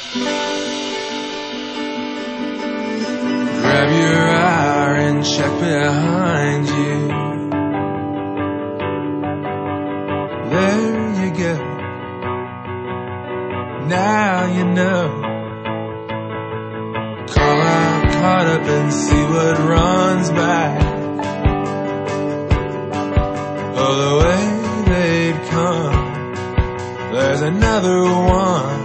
Grab your hour and check behind you. There you go. Now you know. Call out, caught up and see what runs back. Oh, the way they'd come. There's another one.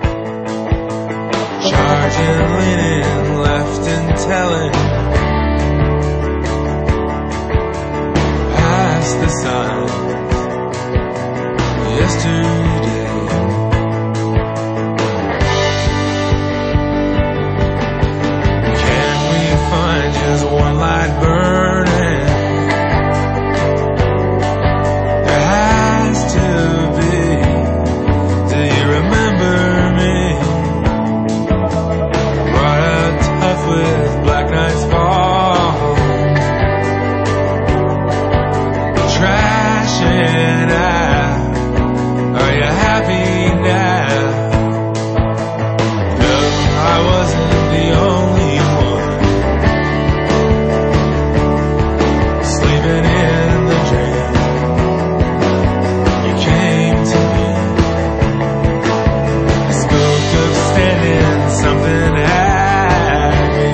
Charging, leaning, left and telling. Past the signs. Yesterday. Can we find just one light burning? There has to be. Do you remember me? Brought out tough with black nights fall. Trashing out. Are you happy now? No, I wasn't the only one sleeping in the dream. You came to me. I spoke of standing something at me.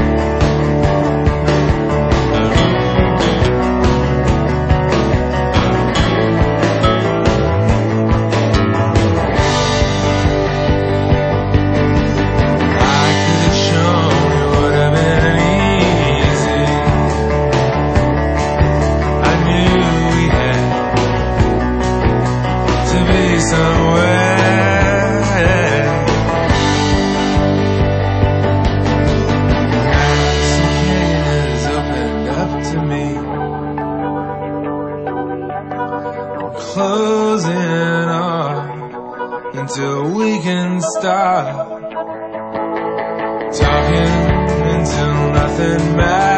I could have shown it would have been easy. I knew we had to be somewhere. Some cages opened up to me. We're closing off until we can stop talking until nothing matters.